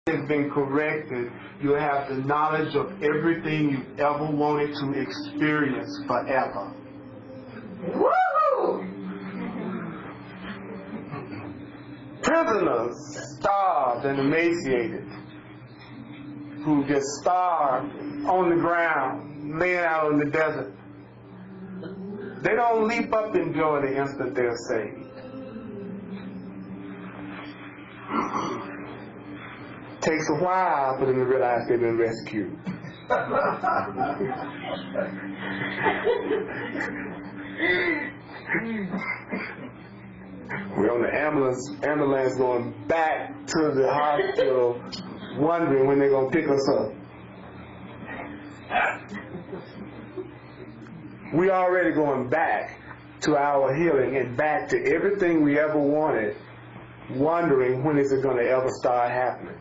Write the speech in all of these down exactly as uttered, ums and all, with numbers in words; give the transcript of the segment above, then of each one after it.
has been corrected, you'll have the knowledge of everything you've ever wanted to experience forever. Woo! Prisoners, starved and emaciated, who just starved on the ground, laying out in the desert. They don't leap up in joy the instant they're saved. Takes a while for them to realize they've been rescued. We're on the ambulance, ambulance going back to the hospital, wondering when they're going to pick us up. We're already going back to our healing and back to everything we ever wanted, wondering when is it going to ever start happening.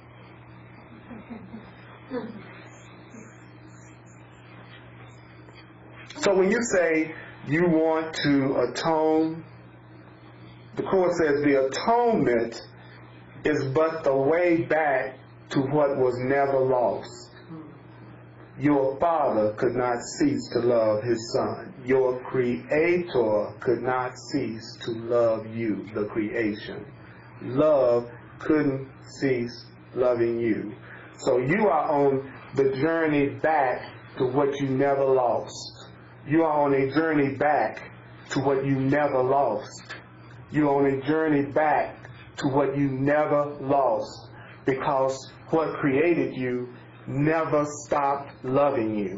So when you say you want to atone, the Course says the atonement is but the way back to what was never lost. Your Father could not cease to love His Son. Your Creator could not cease to love you, the creation. Love couldn't cease loving you. So you are on the journey back to what you never lost. You are on a journey back to what you never lost. You're on a journey back to what you never lost, because what created you never stopped loving you.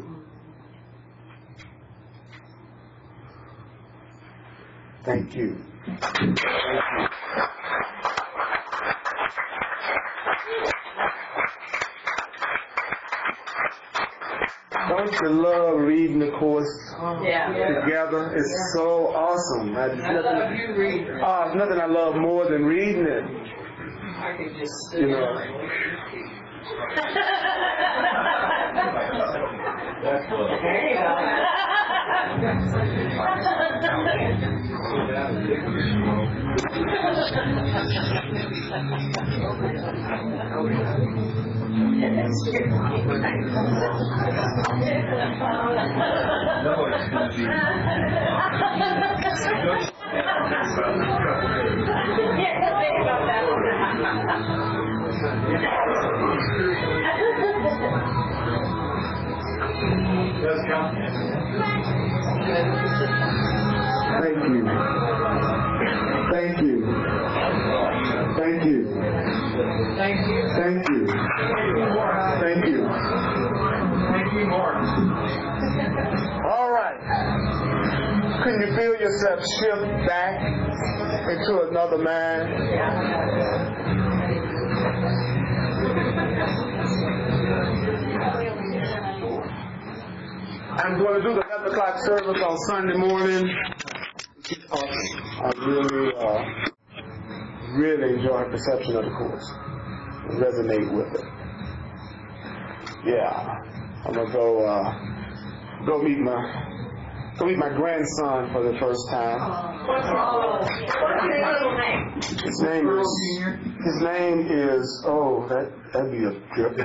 Thank you. Thank you. Don't you love reading the Course yeah. together? It's so awesome. I, I love you reading. Oh, there's nothing I love more than reading it. I can just sit You know. There you go. Thank you. Thank you. Thank you. Thank you. Thank you. Thank you. Thank you more. All right. Can you feel yourself shift back into another man? I'm going to do the eleven o'clock service on Sunday morning. I really, uh, really enjoy her perception of the Course. Resonate with it. Yeah, I'm gonna go, uh, go meet my, go meet my grandson for the first time. What's his name? His name is, his name is, oh, that, that'd be a trip.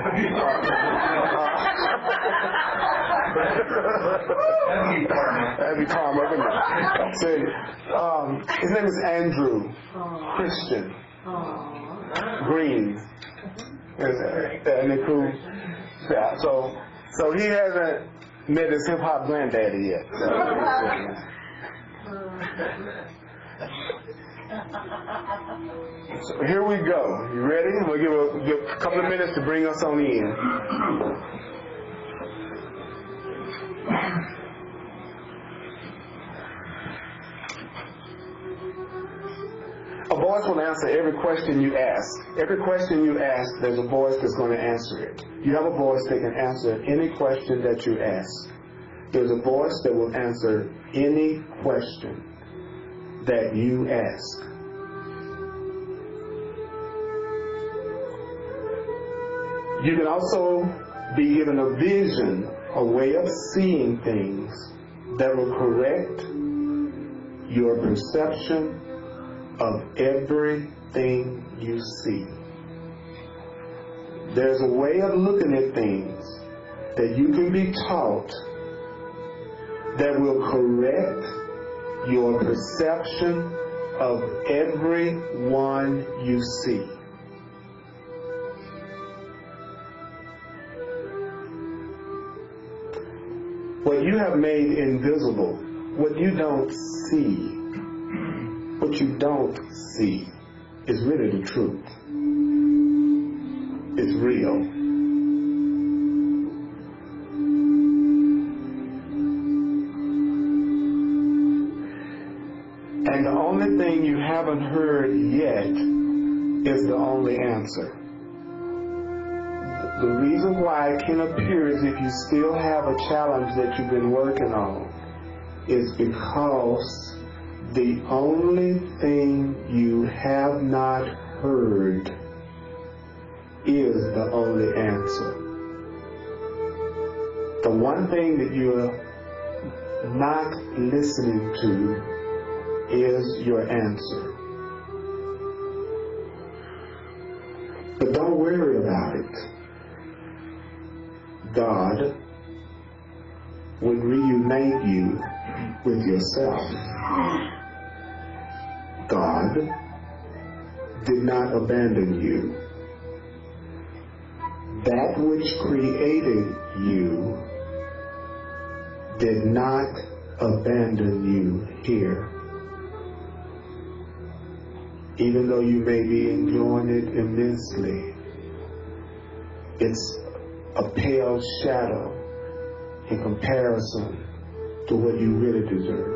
That'd be karma, wouldn't it? See, um, his name is Andrew Christian Green. Isn't it cool? Yeah, so, so he hasn't met his hip hop granddaddy yet. So here we go. You ready? We'll give a, give a couple of minutes to bring us on in. A voice will answer every question you ask. Every question you ask, there's a voice that's going to answer it. You have a voice that can answer any question that you ask. There's a voice that will answer any question that you ask. You can also be given a vision, a way of seeing things that will correct your perception of everything you see. There's a way of looking at things that you can be taught that will correct your perception of everyone you see. What you have made invisible, what you don't see, what you don't see is really the truth. It's real. And the only thing you haven't heard yet is the only answer. The reason why it can appear as if you still have a challenge that you've been working on is because the only thing you have not heard is the only answer. The one thing that you're not listening to is your answer. But don't worry about it. God would reunite you with yourself. God did not abandon you. That which created you did not abandon you here. Even though you may be enjoying it immensely, it's a pale shadow in comparison to what you really deserve.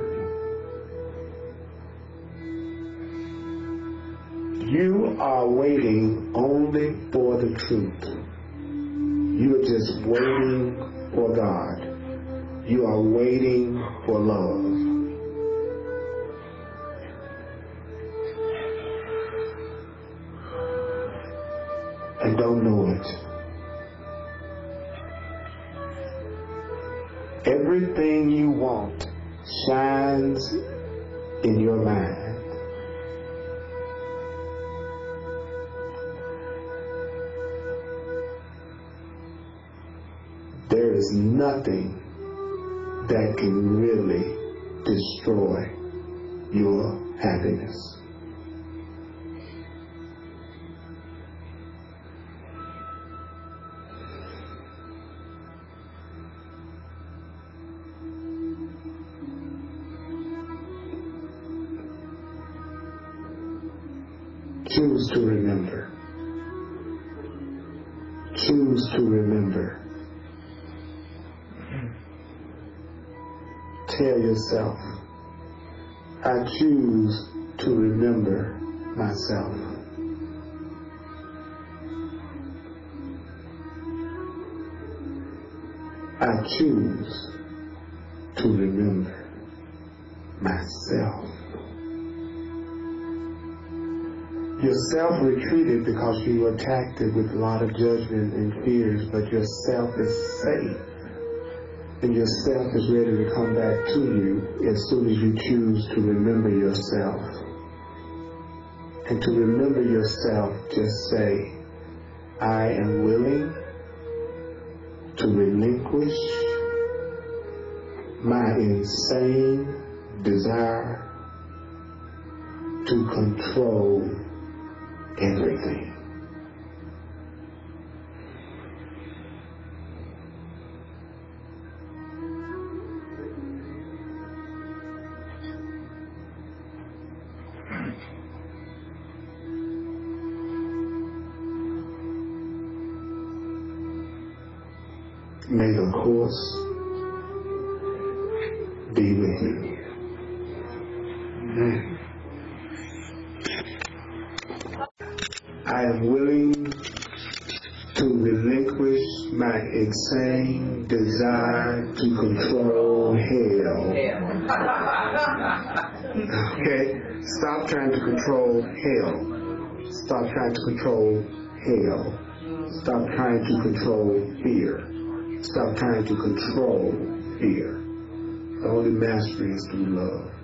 You are waiting only for the truth. You are just waiting for God. You are waiting for love. And don't know it. Everything you want shines in your mind. There is nothing that can really destroy your happiness. Choose to remember. Choose to remember. Tell yourself, I choose to remember myself. I choose to remember myself. Yourself retreated because you attacked it with a lot of judgment and fears, but yourself is safe. And yourself is ready to come back to you as soon as you choose to remember yourself. And to remember yourself, just say, I am willing to relinquish my insane desire to control everything. May the course be with you. Amen. I am willing to relinquish my insane desire to control hell. Okay? Stop trying to control hell. Stop trying to control hell. Stop trying to control fear. Stop trying to control fear. The only mastery is through love.